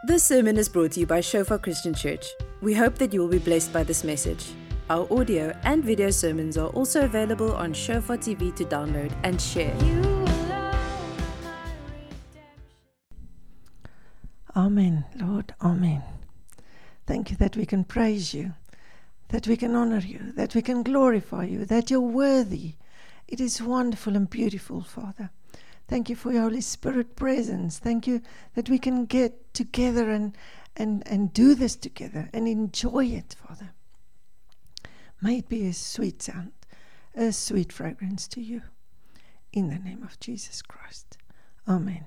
This sermon is brought to you by Shofar Christian Church. We hope that you will be blessed by this message. Our audio and video sermons are also available on Shofar TV to download and share. Amen, Lord, amen. Thank you that we can praise you, that we can honor you, that we can glorify you, that you're worthy. It is wonderful and beautiful, Father. Thank you for your Holy Spirit presence. Thank you that we can get together and do this together and enjoy it, Father. May it be a sweet sound, a sweet fragrance to you. In the name of Jesus Christ. Amen.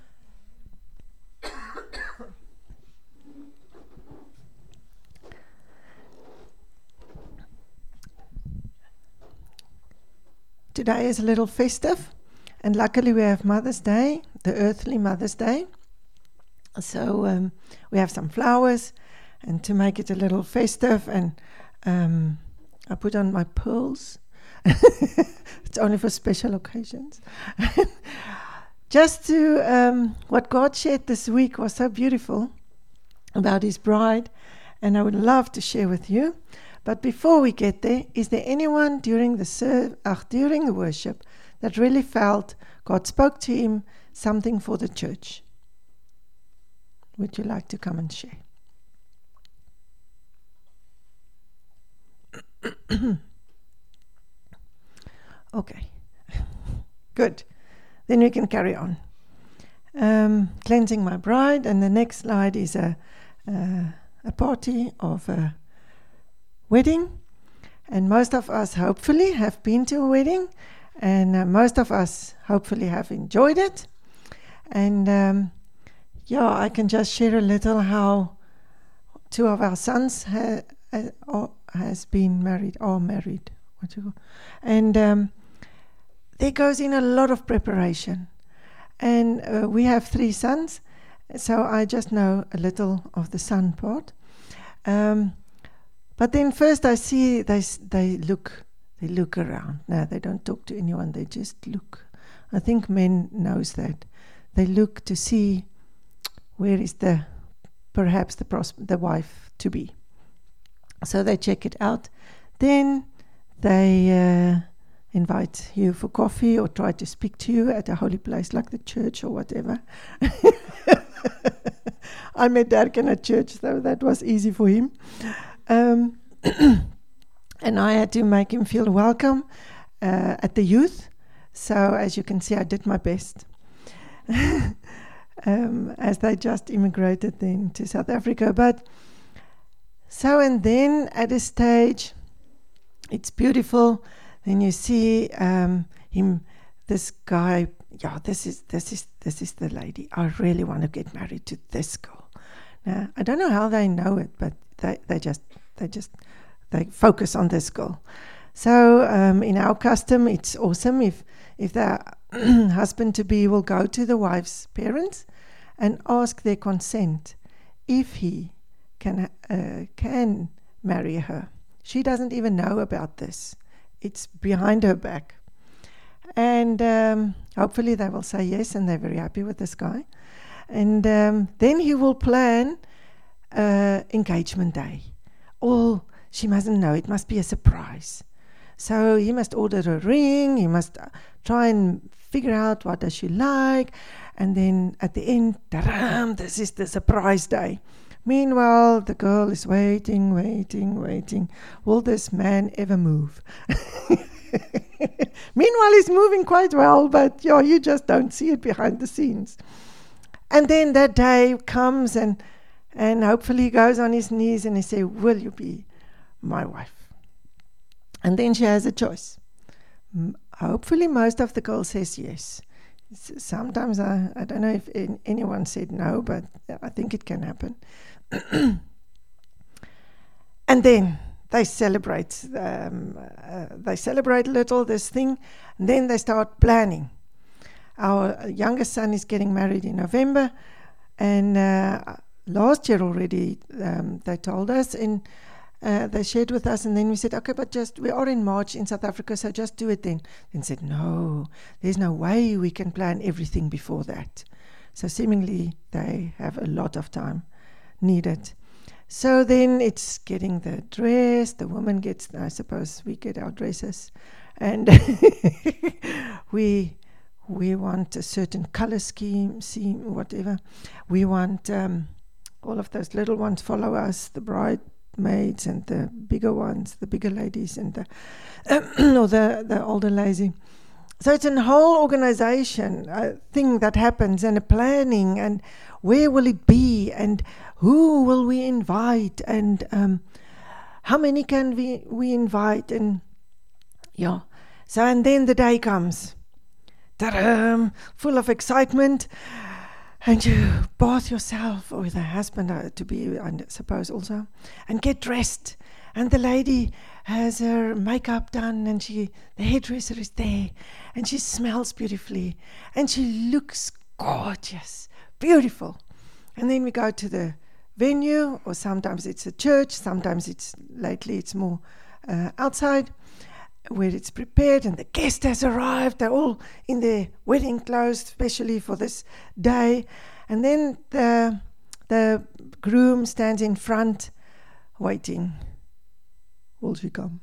Today is a little festive. And luckily we have Mother's Day, the earthly Mother's Day. So we have some flowers, and to make it a little festive, and I put on my pearls. It's only for special occasions. Just to, what God shared this week was so beautiful about his bride, and I would love to share with you. But before we get there, is there anyone during the worship that really felt God spoke to him something for the church? Would you like to come and share? Okay, good. Then we can carry on. Cleansing my bride, and the next slide is a party of a wedding. And most of us hopefully have been to a wedding. And most of us hopefully have enjoyed it. And I can just share a little how two of our sons has been married, or married. And there goes in a lot of preparation. And we have 3 sons, so I just know a little of the son part. But then first I see they look around. No, they don't talk to anyone. They just look. I think men knows that. They look to see where is perhaps the wife to be. So they check it out. Then they invite you for coffee or try to speak to you at a holy place like the church or whatever. I met Darken at church, so that was easy for him. And I had to make him feel welcome at the youth. So as you can see, I did my best. As they just immigrated then to South Africa. And then at a stage, it's beautiful. Then you see him, this guy. Yeah, this is the lady. I really want to get married to this girl. Now, I don't know how they know it, but they focus on this girl. So in our custom, it's awesome if the husband-to-be will go to the wife's parents and ask their consent if he can marry her. She doesn't even know about this. It's behind her back. And hopefully they will say yes, and they're very happy with this guy. And then he will plan engagement day. She mustn't know. It must be a surprise. So he must order a ring. He must try and figure out what does she like. And then at the end, ta-ram, this is the surprise day. Meanwhile, the girl is waiting. Will this man ever move? Meanwhile, he's moving quite well, but you just don't see it behind the scenes. And then that day comes, and hopefully he goes on his knees and he says, will you be my wife? And then she has a choice. Hopefully most of the girls says yes. Sometimes I don't know if anyone said no, but I think it can happen. And then they celebrate a little this thing, and then they start planning. Our youngest son is getting married in November, and last year already they told us, and they shared with us, and then we said, okay, but we are in March in South Africa, so just do it then. Then said, no, there's no way we can plan everything before that. So seemingly they have a lot of time needed. So then it's getting the dress. The woman gets, I suppose we get our dresses, and we want a certain color scheme, whatever. We want all of those little ones follow us, the bridesmaids and the bigger ones, the bigger ladies and the or the older lady. So it's a whole organization thing that happens, and a planning, and where will it be, and who will we invite, and how many can we invite, and yeah. So and then the day comes, ta-da, full of excitement, and you bath yourself, or the husband to be, I suppose also, and get dressed. And the lady has her makeup done, and the hairdresser is there, and she smells beautifully, and she looks gorgeous, beautiful. And then we go to the venue, or sometimes it's a church, sometimes lately it's more outside, where it's prepared, and the guest has arrived. They're all in their wedding clothes, especially for this day. And then the groom stands in front, waiting. Will she come?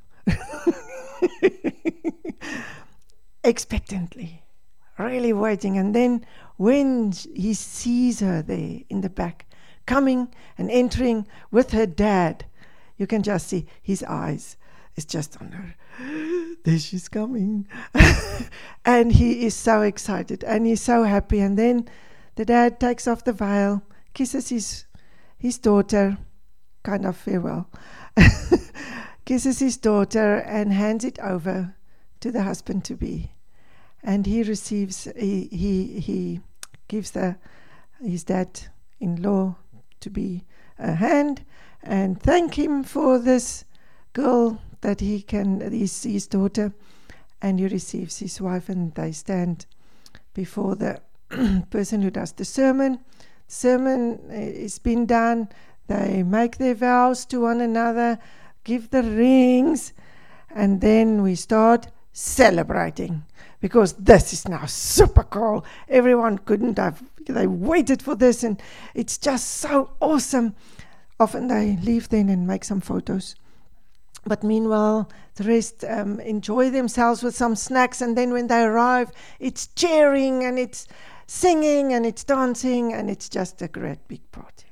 Expectantly, really waiting. And then when he sees her there in the back, coming and entering with her dad, you can just see his eyes is just on her. There she's coming. And he is so excited, and he's so happy. And then the dad takes off the veil, kisses his daughter, kind of farewell, kisses his daughter and hands it over to the husband-to-be. And he receives, he gives his dad-in-law to be a hand and thank him for this girl that he can, his daughter, and he receives his wife, and they stand before the person who does the sermon. Sermon is been done. They make their vows to one another, give the rings, and then we start celebrating, because this is now super cool. Everyone they waited for this, and it's just so awesome. Often they leave then and make some photos. But meanwhile, the rest enjoy themselves with some snacks, and then when they arrive, it's cheering, and it's singing, and it's dancing, and it's just a great big party.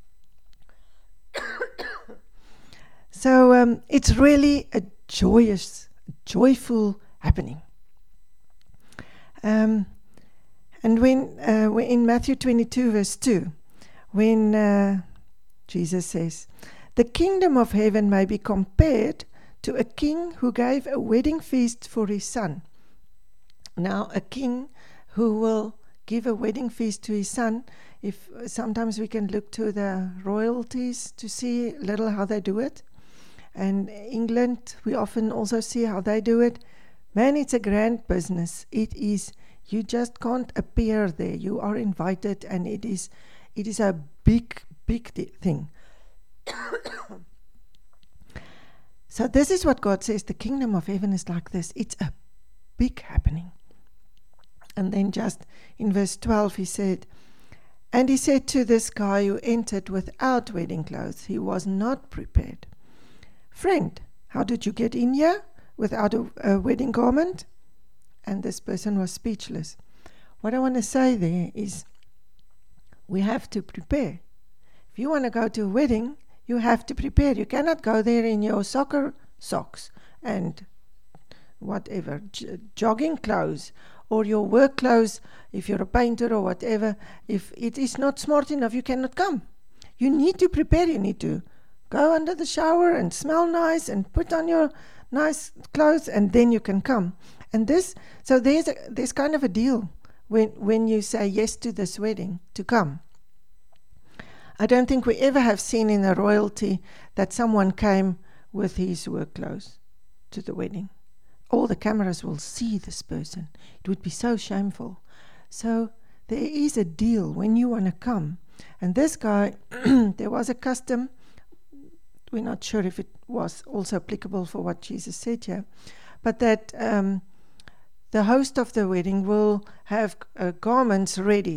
So it's really a joyful happening. And when in Matthew 22 verse 2, when Jesus says, "The kingdom of heaven may be compared to a king who gave a wedding feast for his son." Now, a king who will give a wedding feast to his son, if sometimes we can look to the royalties to see a little how they do it. And England, we often also see how they do it. Man, it's a grand business. It is. You just can't appear there. You are invited, and it is a big thing. So this is what God says. The kingdom of heaven is like this. It's a big happening. And then just in verse 12 he said, "And he said to this guy who entered without wedding clothes, he was not prepared, 'Friend, how did you get in here without a wedding garment?' And this person was speechless." What I want to say there is we have to prepare. If you want to go to a wedding, you have to prepare. You cannot go there in your soccer socks and whatever, jogging clothes, or your work clothes, if you're a painter or whatever. If it is not smart enough, you cannot come. You need to prepare. You need to go under the shower and smell nice and put on your nice clothes, and then you can come. And so there's kind of a deal when you say yes to this wedding, to come. I don't think we ever have seen in a royalty that someone came with his work clothes to the wedding. All the cameras will see this person. It would be so shameful. So there is a deal when you want to come. And this guy, there was a custom. We're not sure if it was also applicable for what Jesus said here, but that the host of the wedding will have garments ready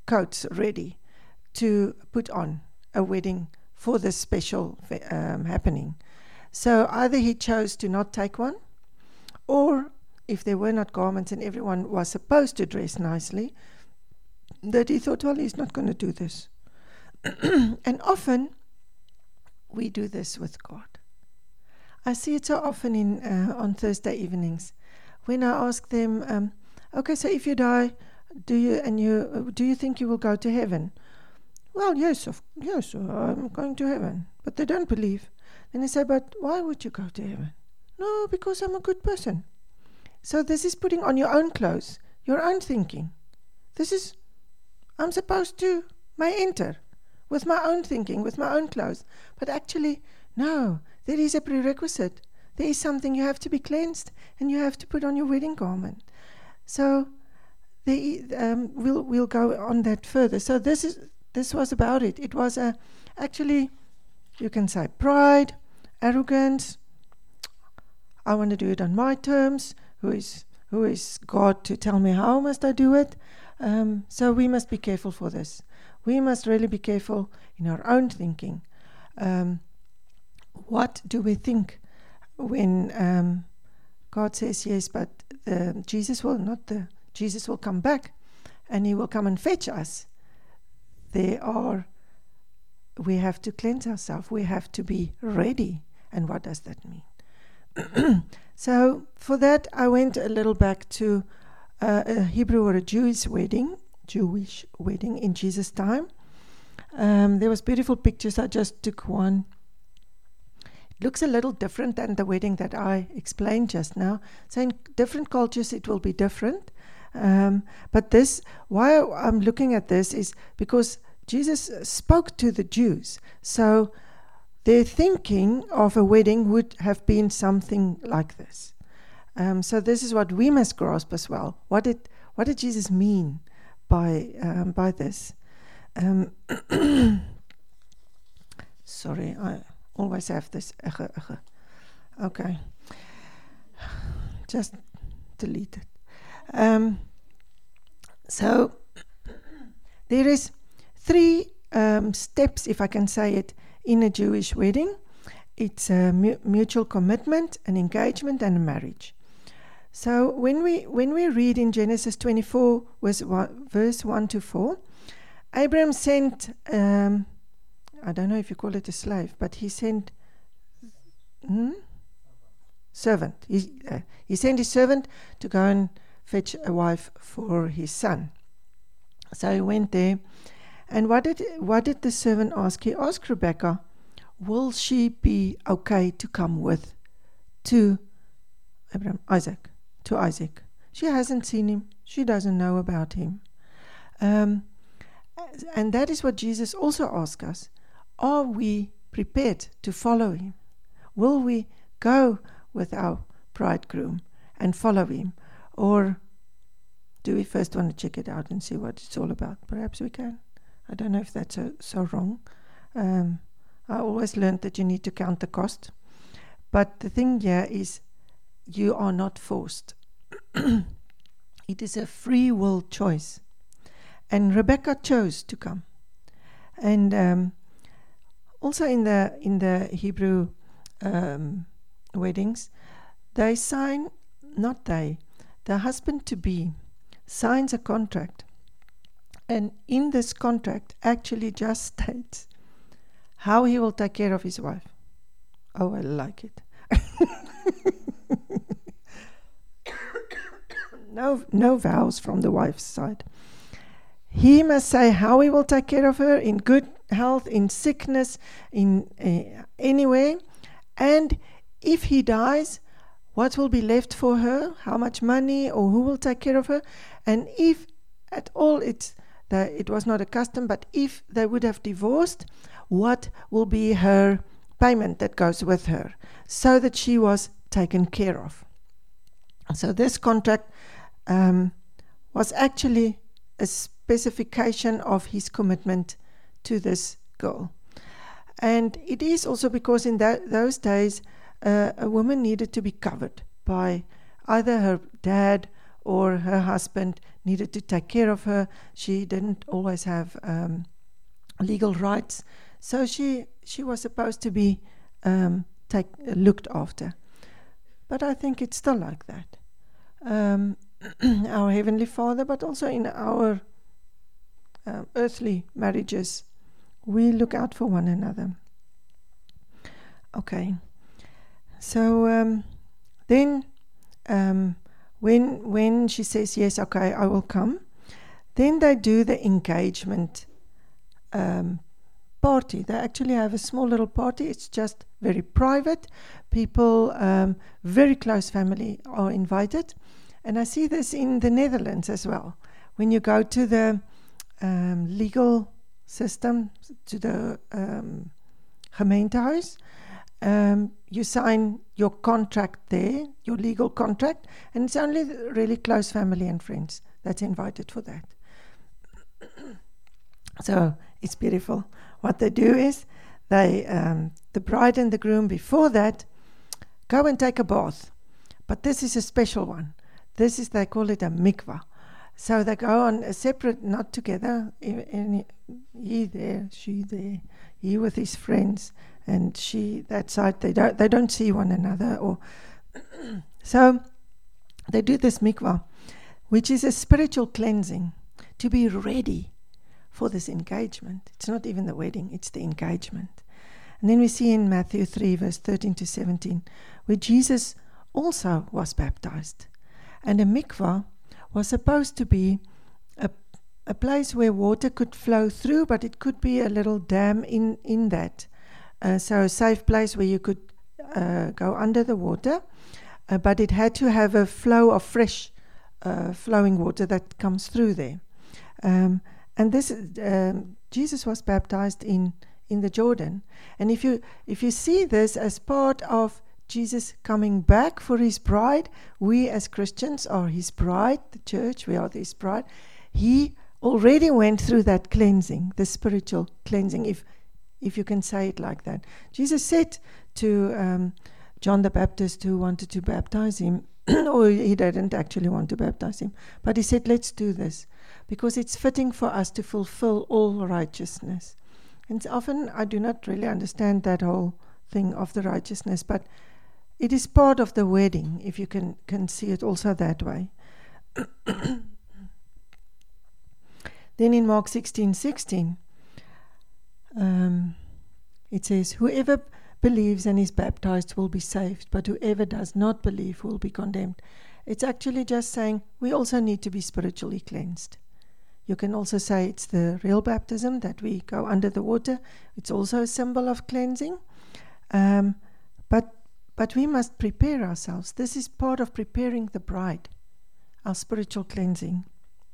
coats ready to put on a wedding for this special happening. So either he chose to not take one, or if there were not garments and everyone was supposed to dress nicely, that he thought, well, he's not going to do this. And often we do this with God. I see it so often on Thursday evenings when I ask them, okay, so if you die, do you think you will go to heaven? Well, yes, I'm going to heaven. But they don't believe. Then they say, but why would you go to heaven? No, because I'm a good person. So this is putting on your own clothes, your own thinking. I'm supposed to may enter with my own thinking, with my own clothes. But actually, no, there is a prerequisite. There is something you have to be cleansed, and you have to put on your wedding garment. So we'll go on that further. So this was about it. It was actually, you can say, pride, arrogance. I want to do it on my terms. Who is God to tell me how must I do it? So we must be careful for this. We must really be careful in our own thinking. What do we think when God says yes, but Jesus will come back and he will come and fetch us? We have to cleanse ourselves. We have to be ready. And what does that mean? So for that, I went a little back to a Hebrew or a Jewish wedding in Jesus' time. There was beautiful pictures. I just took one. It looks a little different than the wedding that I explained just now. So in different cultures, it will be different. But why I'm looking at this is because Jesus spoke to the Jews. So their thinking of a wedding would have been something like this. So this is what we must grasp as well. What did Jesus mean by this? Sorry, I always have this. Okay, just delete it. So there is 3 steps, if I can say it, in a Jewish wedding. It's a mutual commitment, an engagement, and a marriage. So when we read in Genesis 24, verse 1 to 4, Abraham sent, I don't know if you call it a slave, but he sent servant. He sent his servant to go and fetch a wife for his son. So he went there. And what did the servant ask? He asked Rebecca, will she be okay to come with to Isaac? She hasn't seen him. She doesn't know about him. And that is what Jesus also asks us. Are we prepared to follow him? Will we go with our bridegroom and follow him? Or do we first want to check it out and see what it's all about? Perhaps we can. I don't know if that's so wrong. I always learned that you need to count the cost. But the thing here is you are not forced. It is a free will choice. And Rebecca chose to come. And also in the Hebrew weddings, the husband-to-be signs a contract. And in this contract actually just states how he will take care of his wife. Oh, I like it. No vows from the wife's side. He must say how he will take care of her in good health, in sickness, in anywhere. And if he dies, what will be left for her? How much money, or who will take care of her? And if at all it was not a custom, but if they would have divorced, what will be her payment that goes with her, so that she was taken care of. So this contract was actually a specification of his commitment to this girl. And it is also because in those days a woman needed to be covered by either her dad or her husband needed to take care of her. She didn't always have legal rights, so she was supposed to be looked after. But I think it's still like that. Our Heavenly Father, but also in our earthly marriages, we look out for one another. Okay, so then when she says, yes, okay, I will come, then they do the engagement party. They actually have a small little party. It's just very private. People, very close family are invited. And I see this in the Netherlands as well. When you go to the legal system, to the gemeentehuis, you sign your contract there, your legal contract, and it's only the really close family and friends that's invited for that. So it's beautiful. What they do is the bride and the groom before that go and take a bath, but this is a special one. They call it a mikvah. So they go on a separate, not together, he there, she there, he with his friends, and she that side. They don't see one another, or so they do this mikvah, which is a spiritual cleansing to be ready for this engagement. It's not even the wedding, it's the engagement. And then we see in Matthew 3 verse 13 to 17 where Jesus also was baptized. And a mikvah was supposed to be a place where water could flow through, but it could be a little dam in that. So a safe place where you could go under the water, but it had to have a flow of fresh flowing water that comes through there. And this Jesus was baptized in the Jordan. And if you see this as part of Jesus coming back for his bride, we as Christians are his bride, the church, we are his bride. He already went through that cleansing, the spiritual cleansing, if you can say it like that. Jesus said to John the Baptist, who wanted to baptize him, or he didn't actually want to baptize him, but he said, let's do this, because it's fitting for us to fulfill all righteousness. And often I do not really understand that whole thing of the righteousness, but it is part of the wedding, if you can see it also that way. Then in Mark 16:16, it says, whoever believes and is baptized will be saved, but whoever does not believe will be condemned. It's actually just saying we also need to be spiritually cleansed. You can also say it's the real baptism, that we go under the water. It's also a symbol of cleansing. But we must prepare ourselves. This is part of preparing the bride, our spiritual cleansing.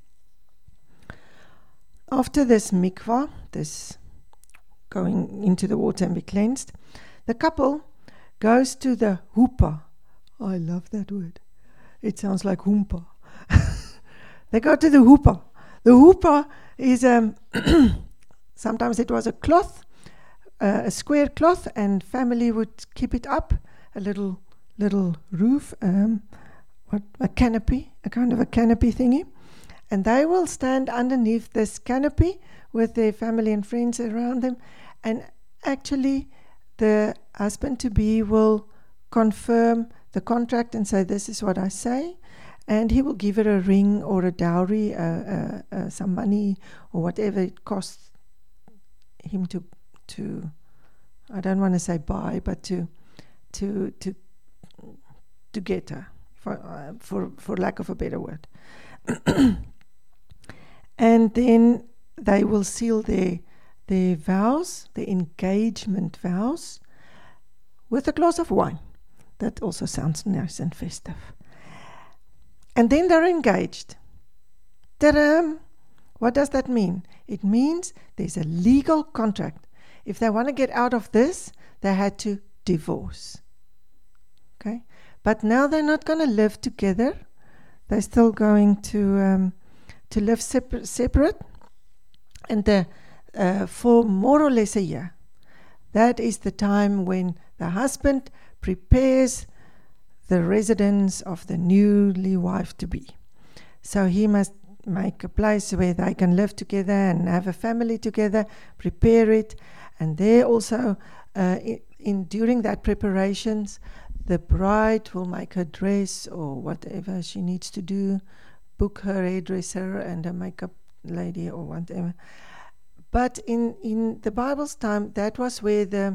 After this mikvah, this going into the water and be cleansed, the couple goes to the huppah. I love that word. It sounds like hoompa. They go to the huppah. The huppah is, sometimes it was a cloth, a square cloth, and family would keep it up, a little roof, a canopy, a kind of a canopy thingy. And they will stand underneath this canopy with their family and friends around them. And actually, the husband-to-be will confirm the contract and say, this is what I say. And he will give her a ring or a dowry, some money or whatever it costs him to I don't want to say buy, but to get her, for lack of a better word. And then they will seal their vows, their engagement vows, with a glass of wine. That also sounds nice and festive. And then they're engaged. Ta-da! What does that mean? It means there's a legal contract. If they want to get out of this, they had to divorce. Okay? But now they're not going to live together. They're still going to live separate. And for more or less a year, that is the time when the husband prepares the residence of the newly wife to be. So he must make a place where they can live together and have a family together, prepare it. And there also, during that preparations, the bride will make her dress or whatever she needs to do, book her hairdresser and a makeup lady or whatever. But in the Bible's time, that was where the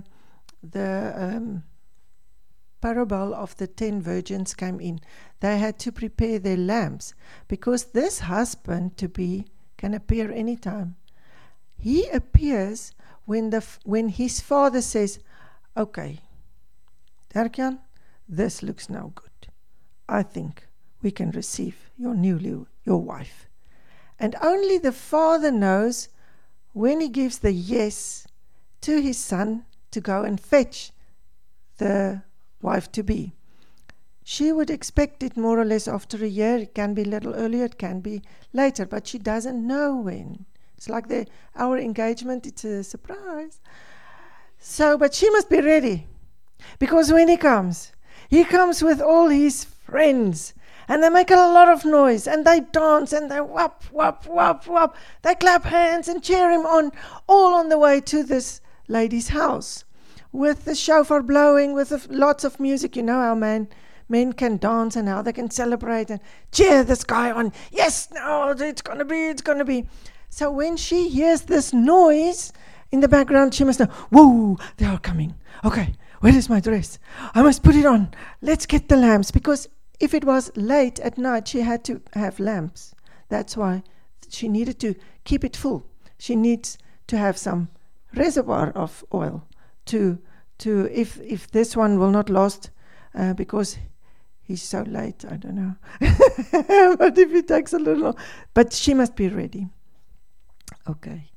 parable of the 10 virgins came in. They had to prepare their lamps because this husband-to-be can appear anytime. He appears when his father says, okay, Dirk-Jan, this looks now good. I think we can receive your wife. And only the father knows when he gives the yes to his son to go and fetch the wife-to-be. She would expect it more or less after a year. It can be a little earlier, it can be later, but she doesn't know when. It's like our engagement, it's a surprise. So, but she must be ready, because when he comes with all his friends, and they make a lot of noise, and they dance, and they whop, whop, whop, whop. They clap hands and cheer him on, all on the way to this lady's house, with the shofar blowing, with lots of music. You know how men can dance and how they can celebrate and cheer this guy on. Yes, no, it's going to be. So when she hears this noise in the background, she must know, whoa, they are coming. Okay, where is my dress? I must put it on. Let's get the lamps, because if it was late at night, she had to have lamps. That's why she needed to keep it full. She needs to have some reservoir of oil to if this one will not last because he's so late, I don't know. But if it takes a little, but she must be ready. Okay.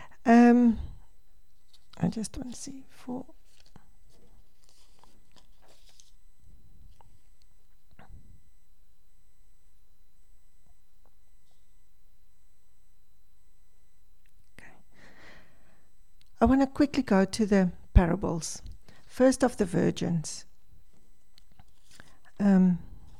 I just want to see for. I want to quickly go to the parables. First of the virgins. I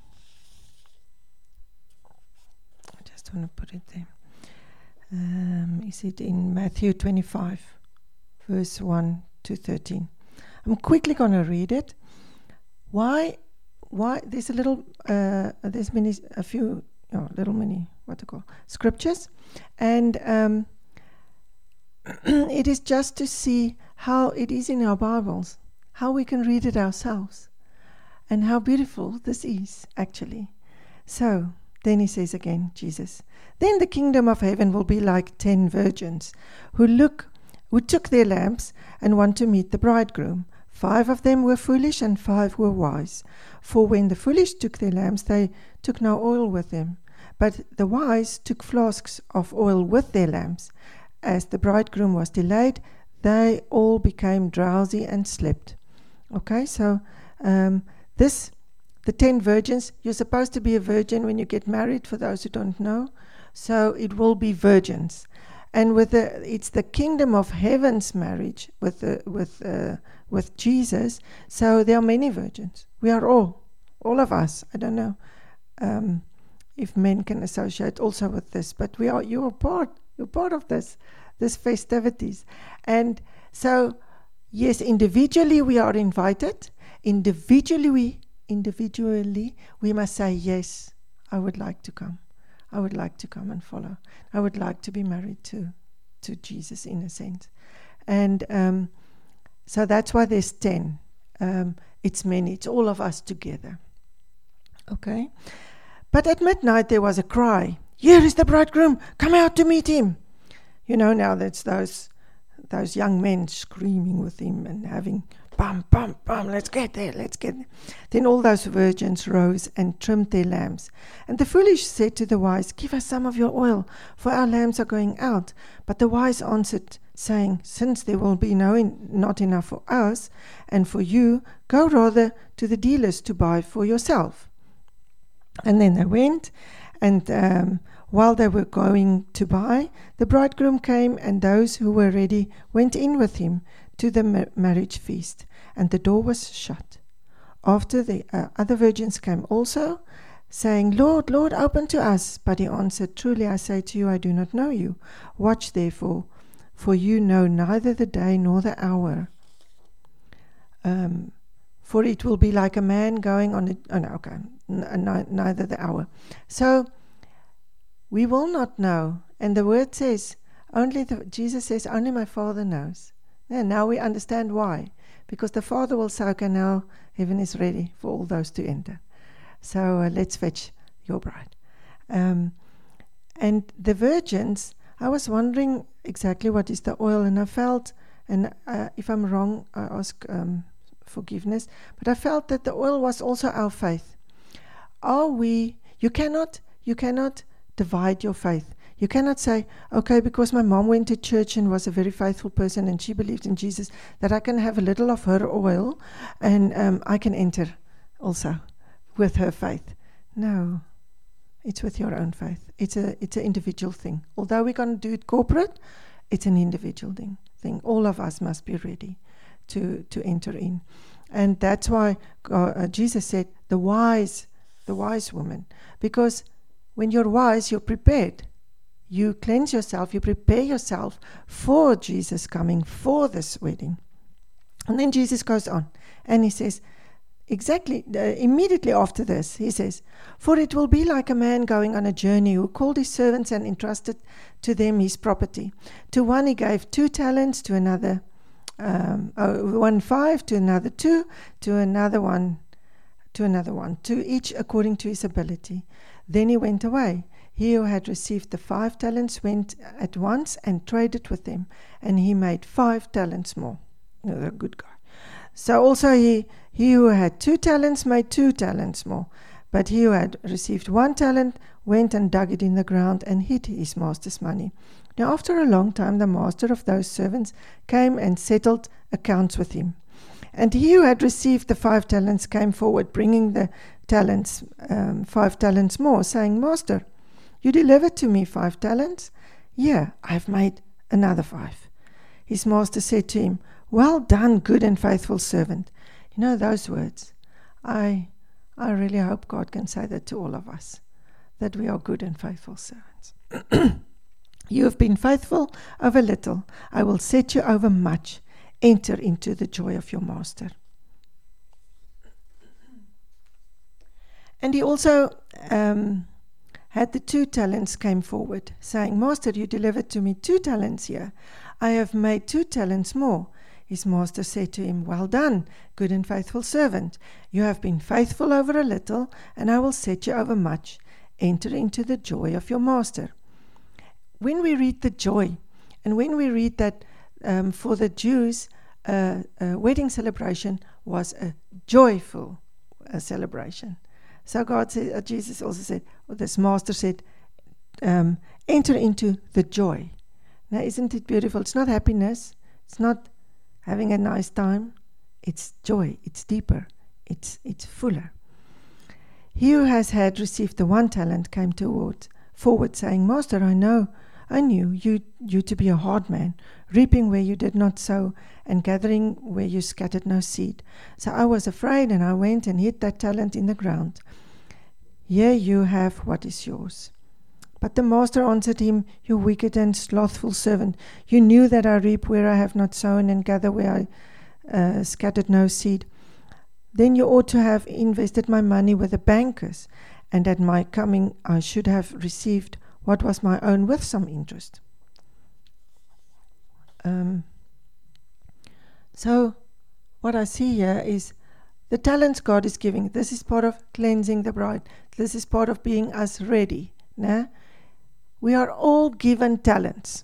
just want to put it there. Is it in Matthew 25, verse 1 to 13? I'm quickly going to read it. Why? There's a few scriptures, and it is just to see how it is in our Bibles, how we can read it ourselves, and how beautiful this is, actually. So, then he says again, Jesus, then the kingdom of heaven will be like 10 virgins who took their lamps and want to meet the bridegroom. 5 of them were foolish and 5 were wise. For when the foolish took their lamps, they took no oil with them. But the wise took flasks of oil with their lamps. As the bridegroom was delayed, they all became drowsy and slept. Okay, so the 10 virgins, you're supposed to be a virgin when you get married, for those who don't know. So it will be virgins. And it's the kingdom of heaven's marriage with Jesus. So there are many virgins. We are all of us. I don't know if men can associate also with this, but you're part of this festivities. And so, yes, individually we are invited. Individually we must say, yes, I would like to come. I would like to come and follow. I would like to be married to Jesus, in a sense. And so that's why there's 10. It's many. It's all of us together. Okay? But at midnight there was a cry. Here is the bridegroom. Come out to meet him. You know, now that's those young men screaming with him and having bum, bum, bum, let's get there. Then all those virgins rose and trimmed their lamps. And the foolish said to the wise, give us some of your oil, for our lamps are going out. But the wise answered, saying, since there will be not enough for us and for you, go rather to the dealers to buy for yourself. And then they went, and while they were going to buy, the bridegroom came, and those who were ready went in with him to the marriage feast, and the door was shut. After the other virgins came also, saying, Lord, Lord, open to us. But he answered, Truly I say to you, I do not know you. Watch therefore, for you know neither the day nor the hour. For it will be like a man going on neither the hour. So we will not know. And the word says, Jesus says, only my Father knows. And now we understand why. Because the Father will say, okay, now heaven is ready for all those to enter. So let's fetch your bride. And the virgins, I was wondering exactly what is the oil, and I felt, and if I'm wrong, I ask forgiveness, but I felt that the oil was also our faith. You cannot divide your faith. You cannot say, okay, because my mom went to church and was a very faithful person and she believed in Jesus, that I can have a little of her oil and I can enter also with her faith. No, it's with your own faith. It's an individual thing. Although we're going to do it corporate, it's an individual thing. All of us must be ready to enter in. And that's why Jesus said, the wise woman. Because when you're wise, you're prepared. You cleanse yourself, you prepare yourself for Jesus coming, for this wedding. And then Jesus goes on and he says, immediately after this, he says, for it will be like a man going on a journey who called his servants and entrusted to them his property. To one he gave 2 talents, to another 1 5, to another 2, to another one, to each according to his ability. Then he went away. He who had received the 5 talents went at once and traded with them, and he made 5 talents more. A good guy. So also he who had 2 talents made 2 talents more. But he who had received 1 talent went and dug it in the ground and hid his master's money. Now after a long time the master of those servants came and settled accounts with him. And he who had received the 5 talents came forward, bringing the talents, 5 talents more, saying, Master, you delivered to me 5 talents. Yeah, I've made another 5. His master said to him, well done, good and faithful servant. You know those words. I really hope God can say that to all of us, that we are good and faithful servants. You have been faithful over little. I will set you over much. Enter into the joy of your master. And he also had the 2 talents came forward, saying, Master, you delivered to me 2 talents here. I have made 2 talents more. His master said to him, well done, good and faithful servant. You have been faithful over a little, and I will set you over much. Enter into the joy of your master. When we read the joy, and when we read that for the Jews, a wedding celebration was a joyful celebration. So God said, Jesus also said, or this master said, enter into the joy. Now, isn't it beautiful? It's not happiness. It's not having a nice time. It's joy. It's deeper. It's fuller. He who has had received the 1 talent came forward, saying, Master, I knew you to be a hard man, reaping where you did not sow, and gathering where you scattered no seed. So I was afraid, and I went and hid that talent in the ground. Here you have what is yours. But the master answered him, you wicked and slothful servant, you knew that I reap where I have not sown, and gather where I scattered no seed. Then you ought to have invested my money with the bankers, and at my coming I should have received what was my own with some interest. So what I see here is the talents God is giving. This is part of cleansing the bride. This is part of being us ready. Nah? We are all given talents.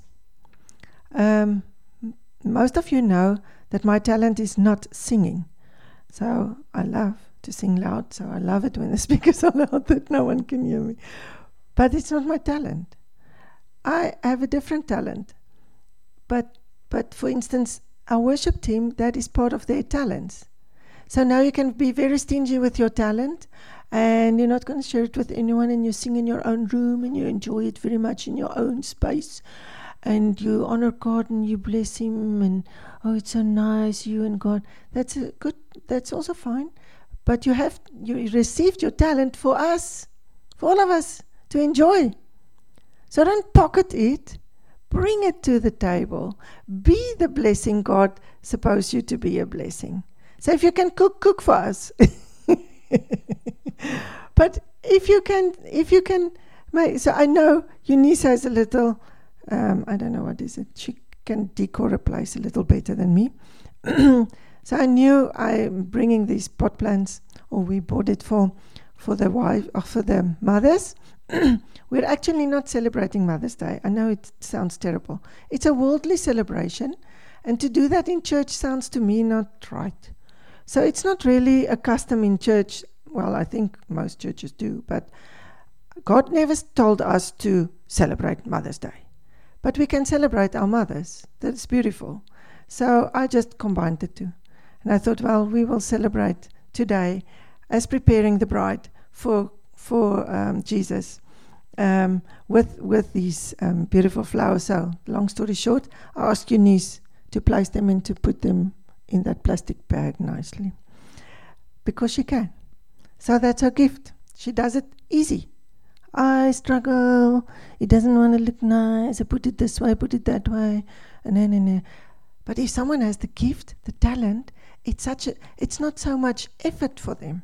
Most of you know that my talent is not singing. So I love to sing loud. So I love it when the speakers are loud that no one can hear me. But it's not my talent. I have a different talent. But for instance, our worship team, that is part of their talents. So now you can be very stingy with your talent, and you're not going to share it with anyone, and you sing in your own room, and you enjoy it very much in your own space, and you honor God, and you bless Him, and oh, it's so nice, you and God. That's also fine. But you received your talent for us, for all of us to enjoy. So don't pocket it. Bring it to the table. Be the blessing God supposed you to be a blessing. So if you can cook for us. But if you can make, so I know Eunice has a little, I don't know what is it. She can decor a place a little better than me. So I knew I'm bringing these pot plants, or we bought it for the wife, or for the mothers. We're actually not celebrating Mother's Day. I know it sounds terrible. It's a worldly celebration, and to do that in church sounds to me not right. So it's not really a custom in church. Well, I think most churches do, but God never told us to celebrate Mother's Day. But we can celebrate our mothers. That's beautiful. So I just combined the two. And I thought, well, we will celebrate today as preparing the bride for Jesus with these beautiful flowers. So, long story short, I asked Eunice to place them and to put them in that plastic bag nicely. Because she can. So that's her gift. She does it easy. I struggle. It doesn't want to look nice. I put it this way, put it that way. And then. But if someone has the gift, the talent, it's not so much effort for them.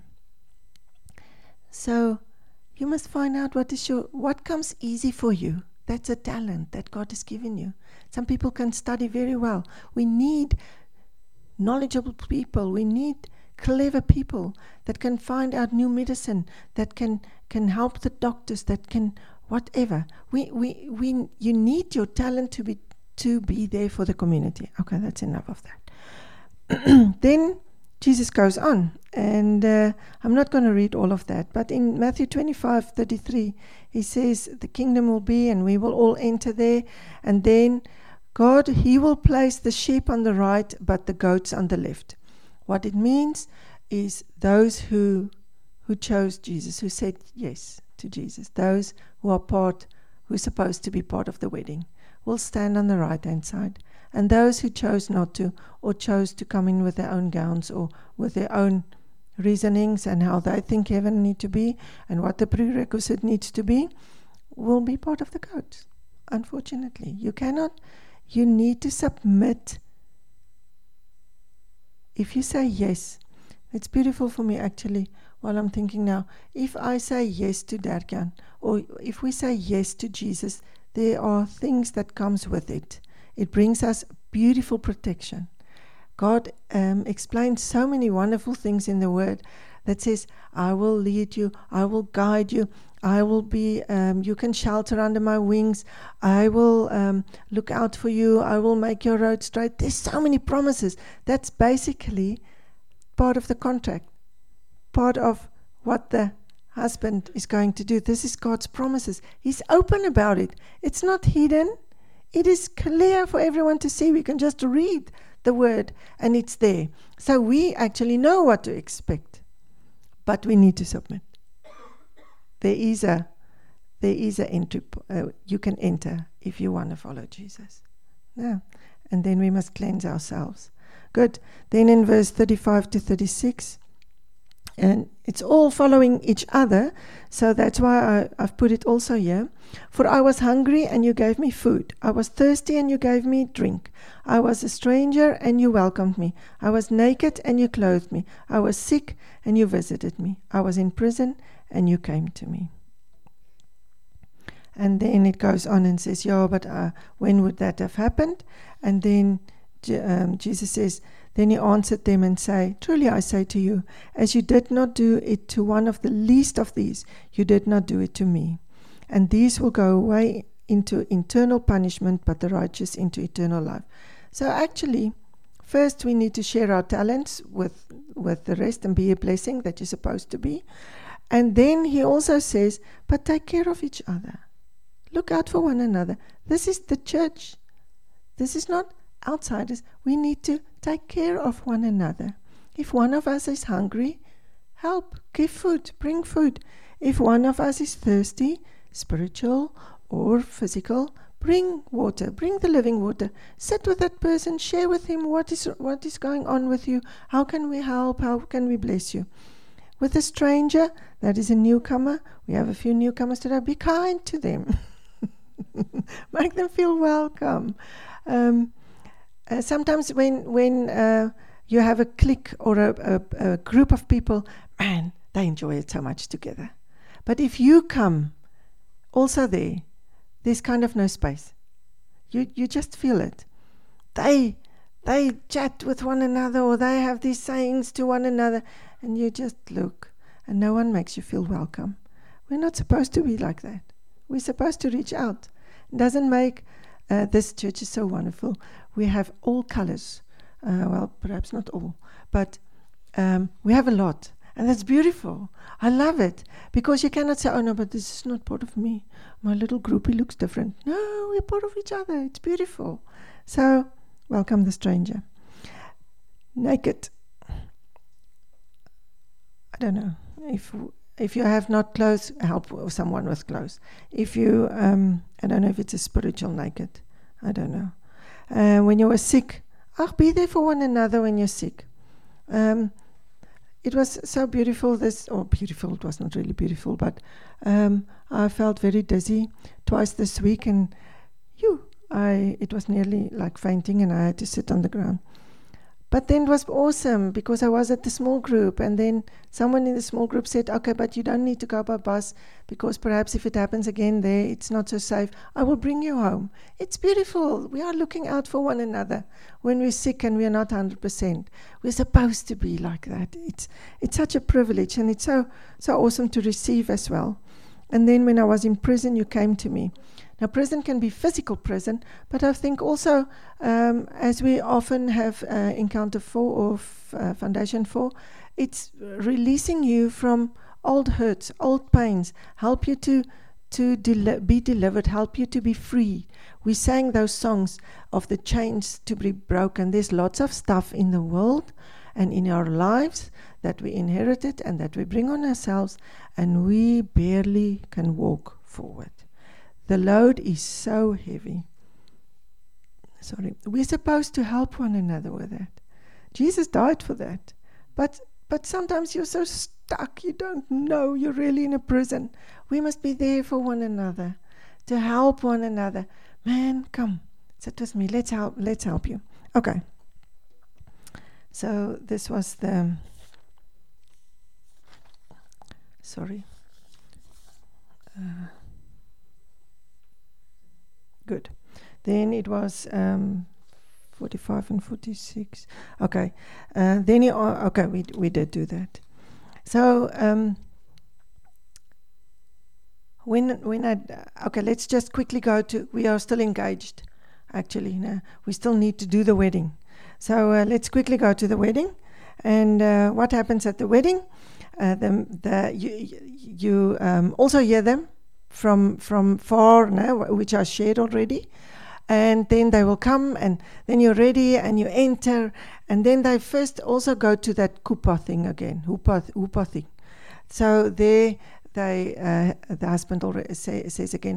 So you must find out what comes easy for you. That's a talent that God has given you. Some people can study very well. We need knowledgeable people. We need clever people that can find out new medicine, that can help the doctors, that can whatever. You need your talent to be there for the community. Okay, that's enough of that. Then Jesus goes on, and I'm not going to read all of that, but in Matthew 25:33, he says, the kingdom will be, and we will all enter there, and then God, he will place the sheep on the right, but the goats on the left. What it means is those who chose Jesus, who said yes to Jesus, those who are supposed to be part of the wedding, will stand on the right-hand side. And those who chose not to, or chose to come in with their own gowns, or with their own reasonings and how they think heaven need to be, and what the prerequisite needs to be, will be part of the goats. Unfortunately, you need to submit. If you say yes, it's beautiful for me actually, while I'm thinking now, if I say yes to Derkan, or if we say yes to Jesus, there are things that comes with it. It brings us beautiful protection. God explains so many wonderful things in the Word that says, I will lead you, I will guide you, I will be, you can shelter under my wings, I will look out for you, I will make your road straight. There's so many promises. That's basically part of the contract, part of what the husband is going to do. This is God's promises. He's open about it. It's not hidden. It is clear for everyone to see. We can just read the word and it's there. So we actually know what to expect, but we need to submit. There is a entry. You can enter if you want to follow Jesus. Yeah. And then we must cleanse ourselves. Good. Then in verse 35 to 36, and it's all following each other, so that's why I've put it also here. For I was hungry, and you gave me food. I was thirsty, and you gave me drink. I was a stranger, and you welcomed me. I was naked, and you clothed me. I was sick, and you visited me. I was in prison, and you came to me. And then it goes on and says, but when would that have happened? And then Jesus says, then he answered them and say, truly I say to you, as you did not do it to one of the least of these, you did not do it to me. And these will go away into eternal punishment, but the righteous into eternal life. So actually, first we need to share our talents with the rest and be a blessing that you're supposed to be. And then he also says, but take care of each other. Look out for one another. This is the church. This is not outsiders. We need to take care of one another. If one of us is hungry, help, give food, bring food. If one of us is thirsty, spiritual or physical, bring water, bring the living water. Sit with that person, share with him what is going on with you. How can we help? How can we bless you? with a stranger that is a newcomer. We have a few newcomers today. Be kind to them. Make them feel welcome. Sometimes when you have a clique or a group of people, man, they enjoy it so much together. But if you come also there's kind of no space. You just feel it. They chat with one another, or they have these sayings to one another, and you just look, and no one makes you feel welcome. We're not supposed to be like that. We're supposed to reach out. It doesn't make this church is so wonderful. We have all colors. Well, perhaps not all, but we have a lot. And that's beautiful. I love it. Because you cannot say, oh no, but this is not part of me. My little groupie looks different. No, we're part of each other. It's beautiful. So, welcome the stranger. Naked. I don't know. If you have not clothes, help someone with clothes. If you, I don't know if it's a spiritual naked. I don't know. When you were sick, be there for one another when you're sick. It was so beautiful, beautiful, it was not really beautiful, but I felt very dizzy twice this week, and it was nearly like fainting, and I had to sit on the ground. But then it was awesome, because I was at the small group, and then someone in the small group said, okay, but you don't need to go by bus, because perhaps if it happens again there, it's not so safe. I will bring you home. It's beautiful. We are looking out for one another when we're sick and we're not 100%. We're supposed to be like that. It's such a privilege, and it's so awesome to receive as well. And then when I was in prison, you came to me. Now, prison can be physical prison, but I think also, as we often have Encounter 4 or Foundation 4, it's releasing you from old hurts, old pains, help you to be delivered, help you to be free. We sang those songs of the chains to be broken. There's lots of stuff in the world and in our lives that we inherited and that we bring on ourselves, and we barely can walk forward. The load is so heavy. We're supposed to help one another with that. Jesus died for that. But sometimes you're so stuck, you don't know, you're really in a prison. We must be there for one another, to help one another. Man, come, sit with me, let's help you. Okay. So this was the... Good. Then it was 45 and 46. Okay. We did do that. So let's just quickly go to. We are still engaged. Actually, no, we still need to do the wedding. So let's quickly go to the wedding. And what happens at the wedding? You also hear them from far now, which I shared already, and then they will come, and then you're ready and you enter, and then they first also go to that kupa thing again, hupa thing. So there the husband already says again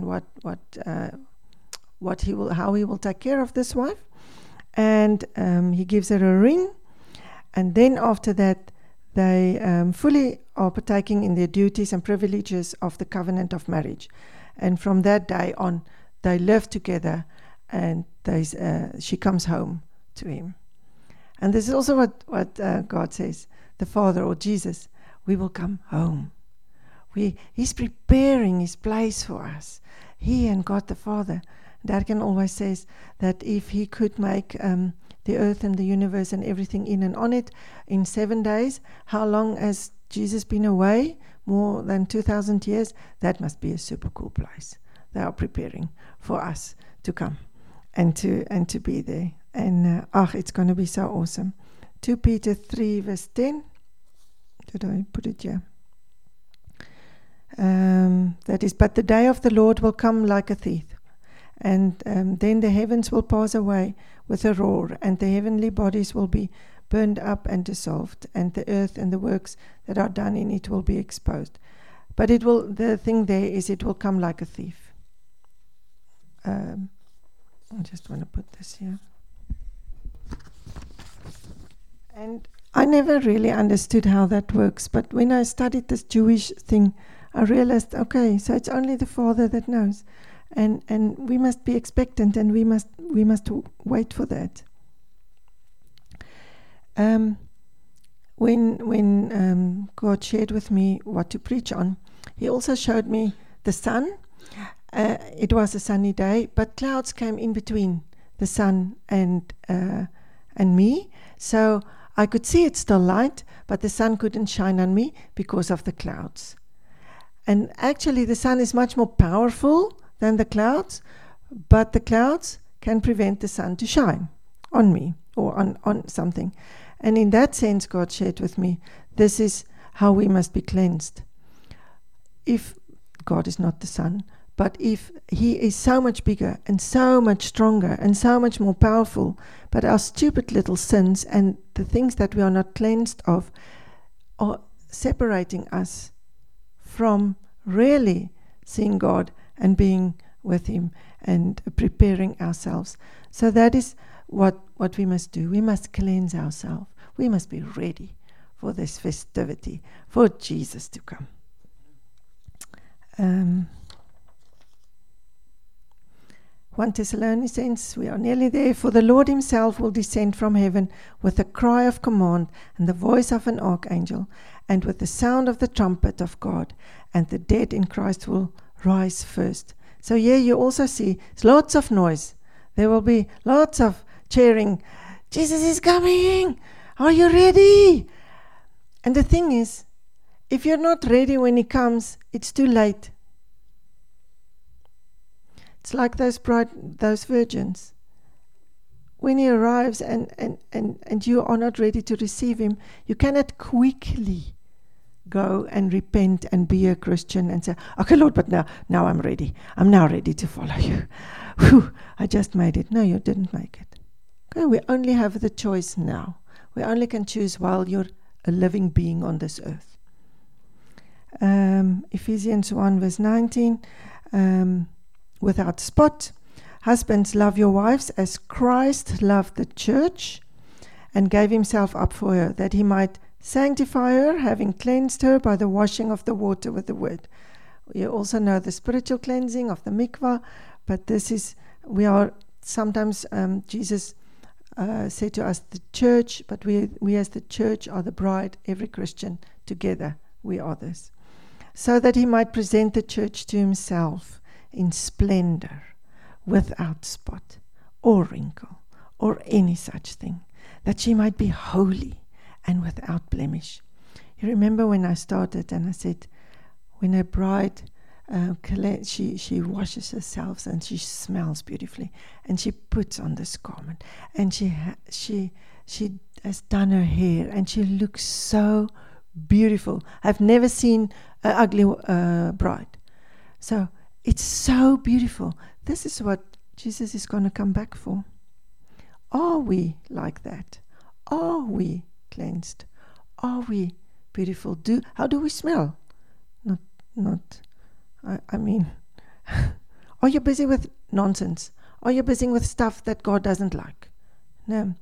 how he will take care of this wife, and he gives her a ring, and then after that they fully are partaking in their duties and privileges of the covenant of marriage. And from that day on, they live together, and she comes home to him. And this is also what God says, the Father or Jesus, we will come home. He's preparing his place for us. He and God the Father. Darken always says that if he could make the earth and the universe and everything in and on it in 7 days, how long has Jesus been away? More than 2,000 years. That must be a super cool place. They are preparing for us to come and to be there. And it's going to be so awesome. 2 Peter 3 verse 10. Did I put it here? That is, but the day of the Lord will come like a thief. And then the heavens will pass away with a roar, and the heavenly bodies will be burned up and dissolved, and the earth and the works that are done in it will be exposed. But the thing there is, it will come like a thief. I just want to put this here. And I never really understood how that works, but when I studied this Jewish thing, I realized, okay, so it's only the Father that knows, and we must be expectant, and we must wait for that. When God shared with me what to preach on, He also showed me the sun. It was a sunny day, but clouds came in between the sun and me, so I could see it's still light, but the sun couldn't shine on me because of the clouds. And actually the sun is much more powerful than the clouds, but the clouds can prevent the sun to shine on me or on something. And in that sense, God shared with me, this is how we must be cleansed. If God is not the sun, but if He is so much bigger and so much stronger and so much more powerful, but our stupid little sins and the things that we are not cleansed of are separating us from really seeing God and being with Him and preparing ourselves. So that is what we must do. We must cleanse ourselves. We must be ready for this festivity, for Jesus to come. 1 Thessalonians, we are nearly there. For the Lord Himself will descend from heaven with a cry of command and the voice of an archangel and with the sound of the trumpet of God, and the dead in Christ will rise first. So here you also see lots of noise. There will be lots of cheering. Jesus is coming. Are you ready? And the thing is, if you're not ready when He comes, it's too late. It's like those virgins. When He arrives and you are not ready to receive Him, you cannot quickly go and repent and be a Christian and say, okay, Lord, but now I'm ready. I'm now ready to follow You. Whew, I just made it. No, you didn't make it. Okay, we only have the choice now. We only can choose while you're a living being on this earth. Ephesians 1 verse 19, without spot. Husbands, love your wives as Christ loved the church and gave Himself up for her, that He might sanctify her, having cleansed her by the washing of the water with the word. You also know the spiritual cleansing of the mikvah, but this is, we are sometimes, Jesus said to us, the church, but we as the church are the bride, every Christian together, we are this. So that He might present the church to Himself in splendor, without spot or wrinkle or any such thing, that she might be holy and without blemish. You remember when I started and I said, when a bride, she washes herself and she smells beautifully, and she puts on this garment, and she has done her hair, and she looks so beautiful. I've never seen an ugly bride. So it's so beautiful. This is what Jesus is going to come back for. Are we like that? Are we cleansed? Are we beautiful? How do we smell? I mean, are you busy with nonsense? Are you busy with stuff that God doesn't like? No.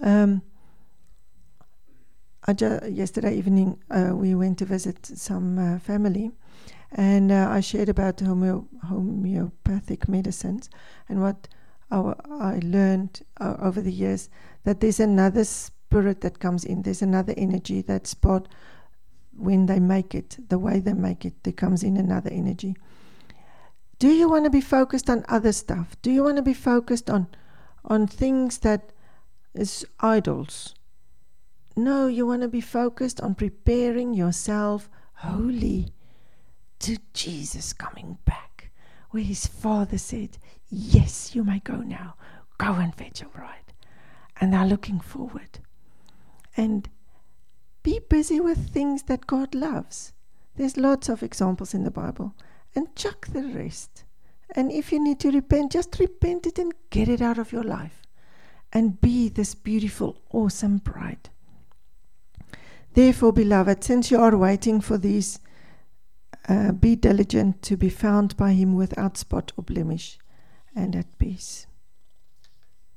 Yesterday evening, we went to visit some family, and I shared about homeopathic medicines and what I learned over the years, that there's another spirit that comes in. There's another energy that's part when they make it, the way they make it, there comes in another energy. Do you want to be focused on other stuff? Do you want to be focused on things that is idols? No, you want to be focused on preparing yourself holy to Jesus coming back, where His Father said, yes, you may go now. Go and fetch your bride. And they're looking forward. And be busy with things that God loves. There's lots of examples in the Bible. And chuck the rest. And if you need to repent, just repent it and get it out of your life. And be this beautiful, awesome bride. Therefore, beloved, since you are waiting for these, be diligent to be found by Him without spot or blemish and at peace.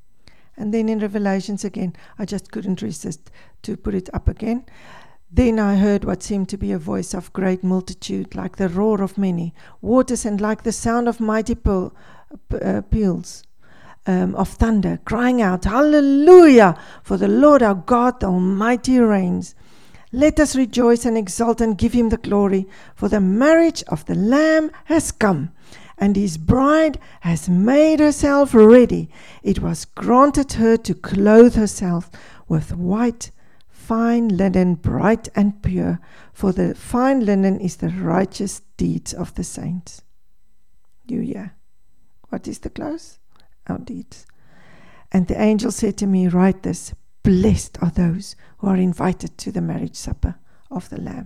And then in Revelations again, I just couldn't resist to put it up again. Then I heard what seemed to be a voice of great multitude, like the roar of many waters, and like the sound of mighty peals of thunder, crying out, Hallelujah! For the Lord our God, the Almighty, reigns. Let us rejoice and exult and give him the glory, for the marriage of the Lamb has come, and his bride has made herself ready. It was granted her to clothe herself with white, fine linen, bright and pure, for the fine linen is the righteous deeds of the saints. You hear? What is the clothes? Our deeds. And the angel said to me, write this, blessed are those who are invited to the marriage supper of the Lamb.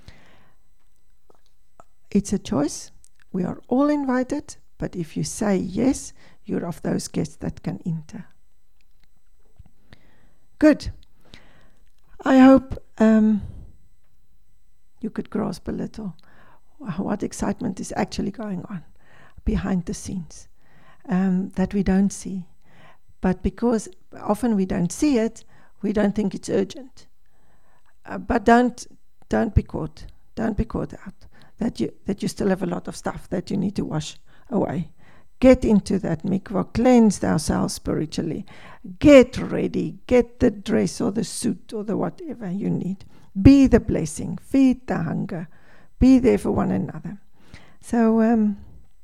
It's a choice. We are all invited, but if you say yes, you're of those guests that can enter. Good. I hope you could grasp a little what excitement is actually going on behind the scenes that we don't see. But because often we don't see it, we don't think it's urgent. But don't be caught. Don't be caught out that you still have a lot of stuff that you need to wash away. Get into that mikvah, cleanse ourselves spiritually. Get ready, get the dress or the suit or the whatever you need. Be the blessing, feed the hunger, be there for one another. So,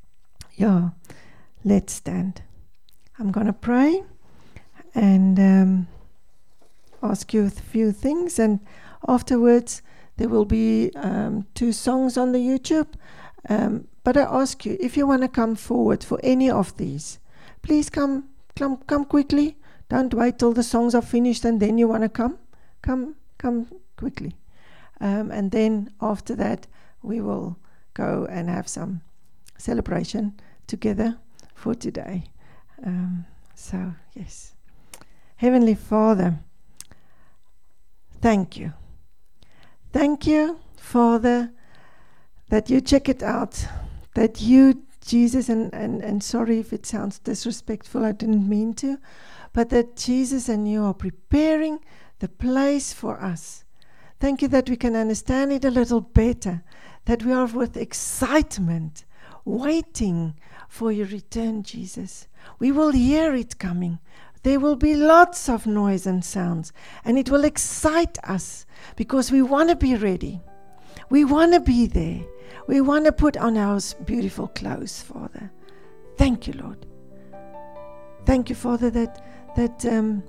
let's stand. I'm going to pray and ask you a few things, and afterwards there will be 2 songs on the YouTube. But I ask you, if you want to come forward for any of these, please come quickly. Don't wait till the songs are finished and then you want to come. Come quickly. And then after that, we will go and have some celebration together for today. So, yes. Heavenly Father, thank you. Thank you, Father, that you check it out, that you, Jesus, and sorry if it sounds disrespectful, I didn't mean to, but that Jesus and you are preparing the place for us. Thank you that we can understand it a little better, that we are with excitement, waiting for your return, Jesus. We will hear it coming. There will be lots of noise and sounds, and it will excite us because we want to be ready. We want to be there. We want to put on our beautiful clothes, Father. Thank you, Lord. Thank you, Father, that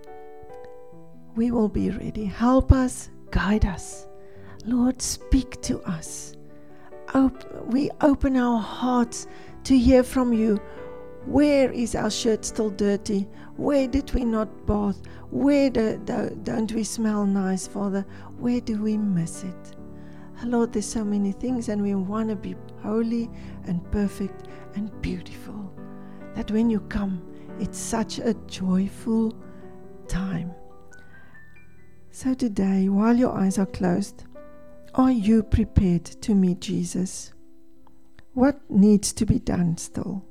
we will be ready. Help us, guide us. Lord, speak to us. We open our hearts to hear from you. Where is our shirt still dirty? Where did we not bath? Where don't we smell nice, Father? Where do we miss it? Lord, there's so many things, and we want to be holy and perfect and beautiful. That when you come, it's such a joyful time. So today, while your eyes are closed, are you prepared to meet Jesus? What needs to be done still?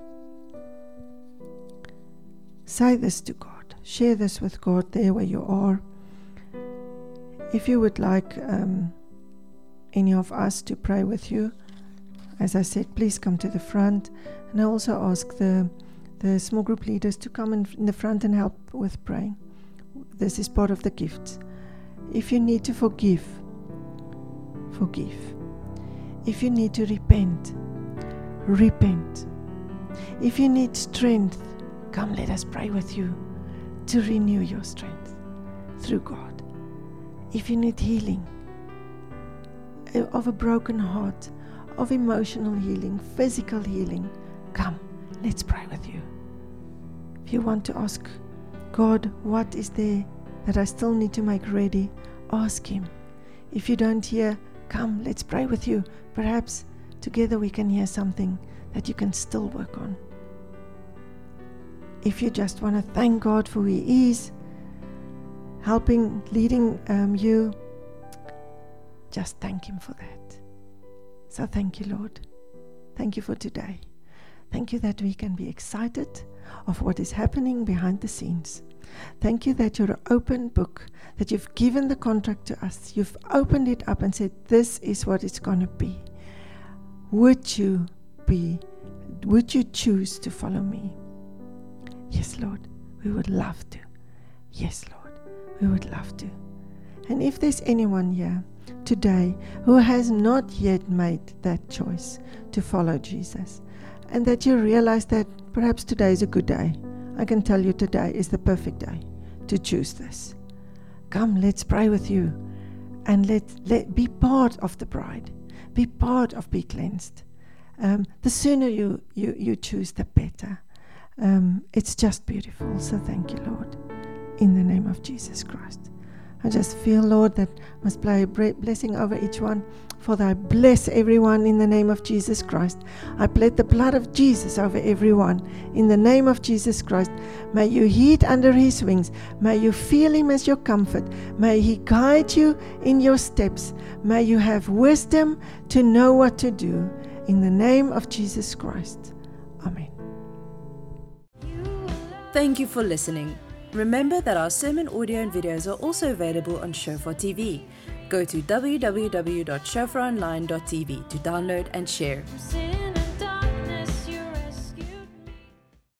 Say this to God. Share this with God there where you are. If you would like any of us to pray with you, as I said, please come to the front. And I also ask the small group leaders to come in the front and help with praying. This is part of the gifts. If you need to forgive, forgive. If you need to repent, repent. If you need strength, come, let us pray with you to renew your strength through God. If you need healing of a broken heart, of emotional healing, physical healing, come, let's pray with you. If you want to ask God, what is there that I still need to make ready, ask Him. If you don't hear, come, let's pray with you. Perhaps together we can hear something that you can still work on. If you just want to thank God for who He is, leading you, just thank Him for that. So thank you, Lord. Thank you for today. Thank you that we can be excited of what is happening behind the scenes. Thank you that you're an open book, that you've given the contract to us. You've opened it up and said, this is what it's going to be. Would you choose to follow me? Yes, Lord, we would love to. Yes, Lord, we would love to. And if there's anyone here today who has not yet made that choice to follow Jesus, and that you realize that perhaps today is a good day, I can tell you today is the perfect day to choose this. Come, let's pray with you, and let be part of the bride. Be part of Be Cleansed. The sooner you choose, the better. It's just beautiful. So thank you, Lord, in the name of Jesus Christ. I just feel, Lord, that must play a blessing over each one. Father, I bless everyone in the name of Jesus Christ. I plead the blood of Jesus over everyone in the name of Jesus Christ. May you heed under his wings. May you feel him as your comfort. May he guide you in your steps. May you have wisdom to know what to do. In the name of Jesus Christ. Amen. Thank you for listening. Remember that our sermon audio and videos are also available on Shofar TV. Go to www.shofaronline.tv to download and share.